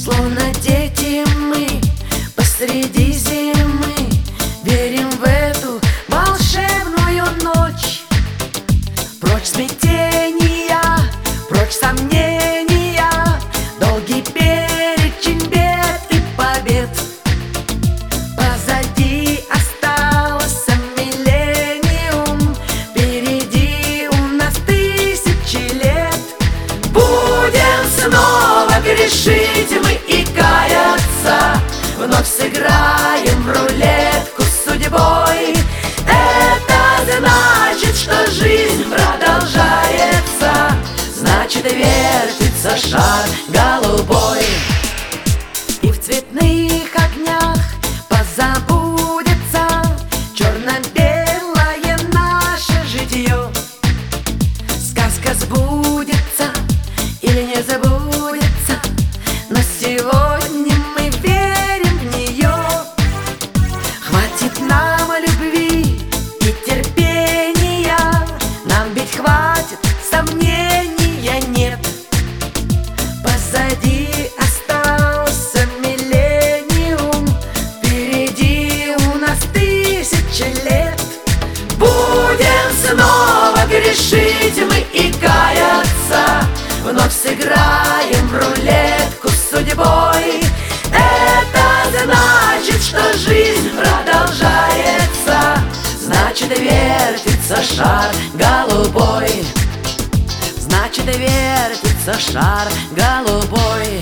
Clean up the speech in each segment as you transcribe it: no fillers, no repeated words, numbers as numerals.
Словно дети мы посреди зимы верим в эту волшебную ночь. Прочь смятения, прочь сомнения, долгий перечень бед и побед. Позади остался миллениум, впереди у нас тысячи лет. Будем снова грешить мы и каяться, вновь сыграем в рулетку с судьбой. Это значит, что жизнь продолжается, значит, вертится шар голубой. И в цветных огнях позабудется черно-белое наше житье. Сказка сбудется или не забудется, но сегодня мы верим в нее. Хватит нам любви и терпения, нам ведь хватит, сомнения нет. Позади остался миллениум, впереди у нас тысячи лет. Будем снова грешить мы и каяться, вновь сыграем в рулетку с судьбой. Это значит, что жизнь продолжается, значит, вертится шар голубой. Значит, вертится шар голубой.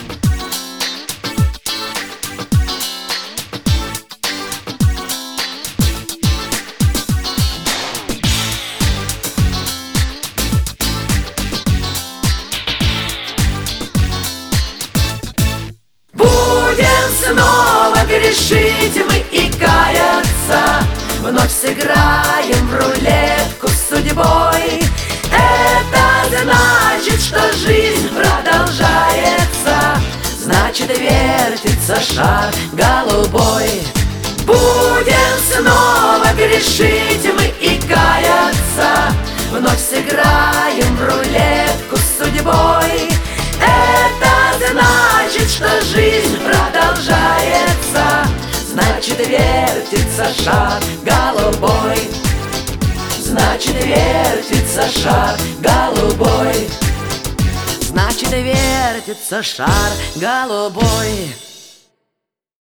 Снова грешить мы и каяться, вновь сыграем в рулетку с судьбой. Это значит, что жизнь продолжается, значит, вертится шар голубой. Будем снова грешить мы и каяться, вновь сыграем в рулетку с судьбой. Это значит, что жизнь продолжается, значит, вертится шар голубой. Значит, вертится шар голубой. Значит, вертится шар голубой.